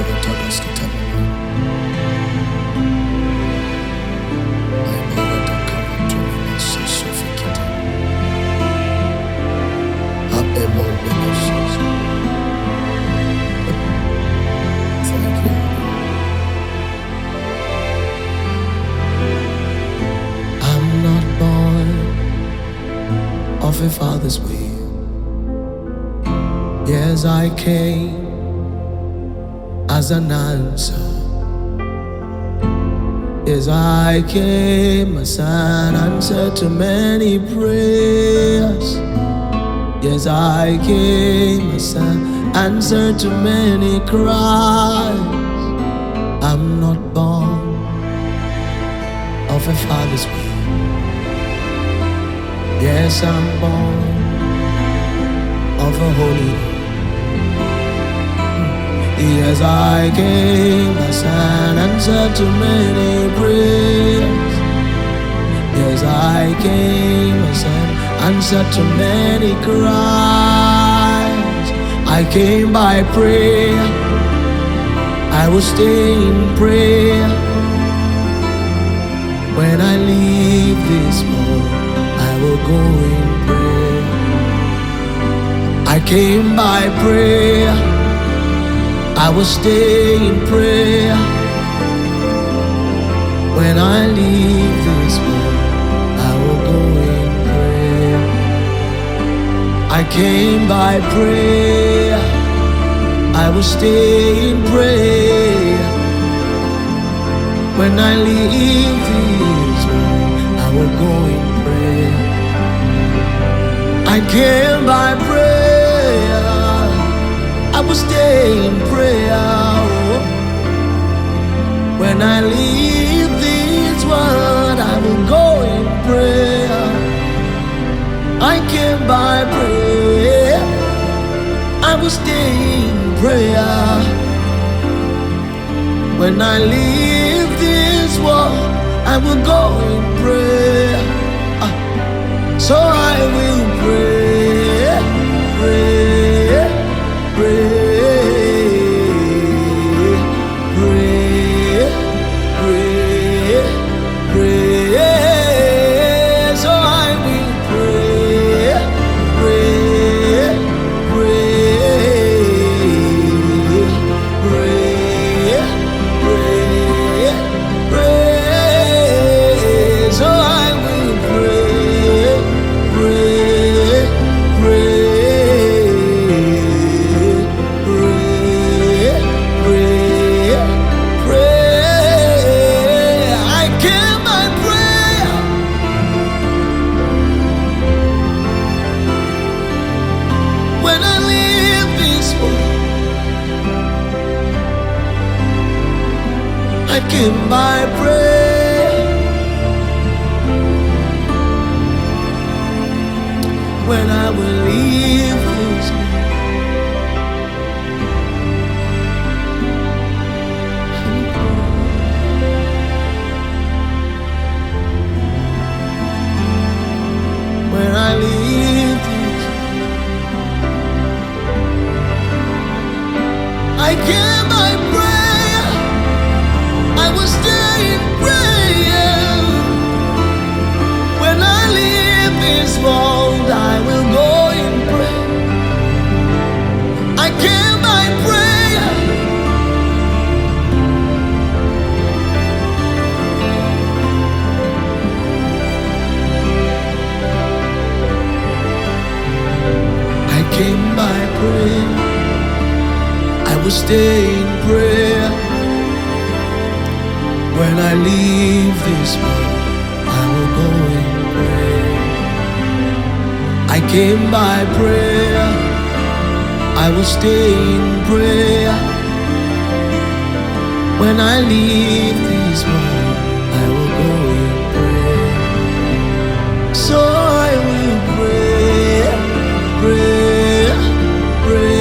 I'm not born of a father's will. Yes, I came as an answer. Yes, I came as an answer to many prayers. Yes, I came as an answer to many cries. I'm not born of a father's will. Yes, I'm born of a holy one. Yes, I came as an answer to many prayers. Yes, I came as an answer to many cries. I came by prayer, I will stay in prayer. When I leave this world, I will go in prayer. I came by prayer, I will stay in prayer. When I leave this world, I will go in prayer. I came by prayer, I will stay in prayer. When I leave this world, I will go in prayer. I came by prayer, I will stay in prayer. When I leave this world, I will go in prayer. I came by prayer, I will stay in prayer. When I leave this world, I will go in prayer. So I will pray, pray, pray. I came by prayer. When I will leave this when I leave this, I came by prayer, I will stay in prayer. When I leave this world, I will go in prayer. I came by prayer, I came by prayer, I will stay in prayer. When I leave this world, I will go in prayer. I came by prayer, I will stay in prayer. When I leave this world, I will go in prayer. So I will pray, pray, pray.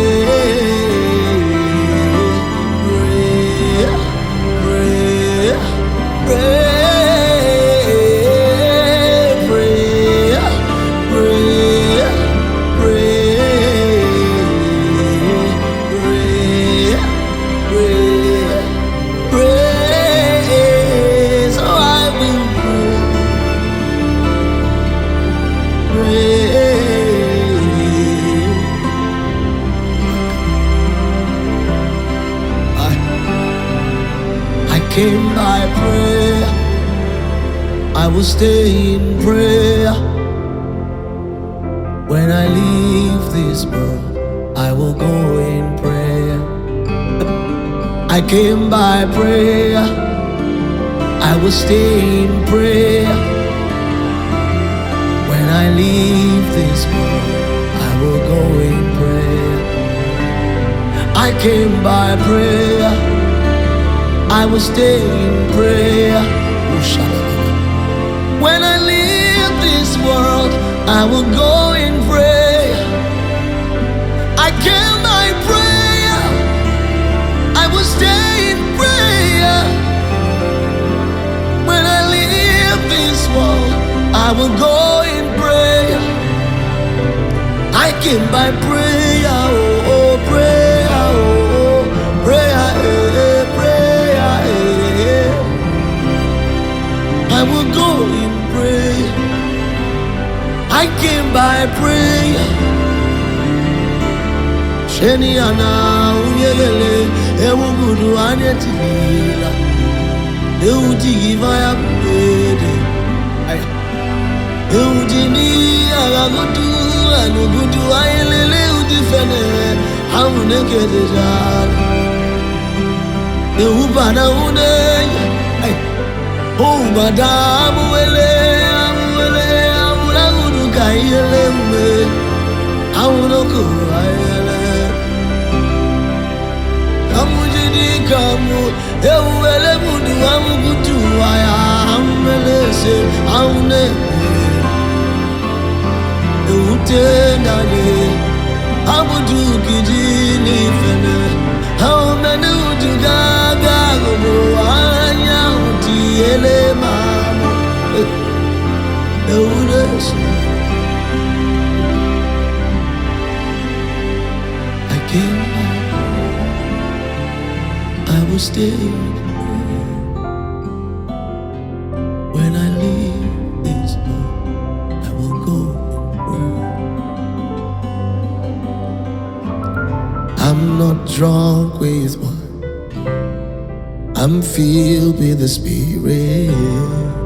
Pray. pray. I came by prayer. I will stay in prayer. When I leave this world, I will go in prayer. I came by prayer. I will stay in prayer. When I leave this world, I will go in prayer. I came by prayer. I will stay in prayer. When I leave this world, I will go in prayer. I came by prayer. I will stay in prayer. When I leave this world, I will go in prayer. I came by prayer, oh, oh prayer, oh, oh prayer, prayer, I will go in prayer. I came by prayer. Sheni ana uyele ewu gudu anetila ewu digivaya bede ewu dini agagudu anugudu ayelele udifene hamune kedejala ewu bana une oh madam wele amwele amulagudu kayele me awunoko ayele amujidi kamu ewele mudu amugutu aya amelese awune ewutendale amudu kijini fene awumene utugaga godo anya utiele mamo ewulese. I came back, I will stay. When I leave this world, I will go. I'm not drunk with wine, I'm filled with the Spirit.